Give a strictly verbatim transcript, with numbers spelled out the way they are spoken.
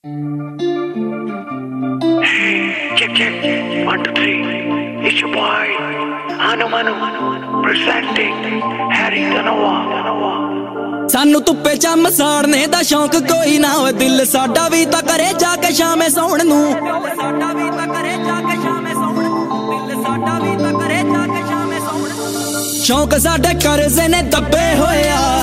Check, check. One, two, three. It's your boy, Anu Manu, presenting Harry Dhanwa. सानू धुप्पे चम साड़ने दा शौक कोई ना हो, दिल साडा भी तां करे जाके शामे सौण नू। शौक साडे कर्जे ने दबे होया,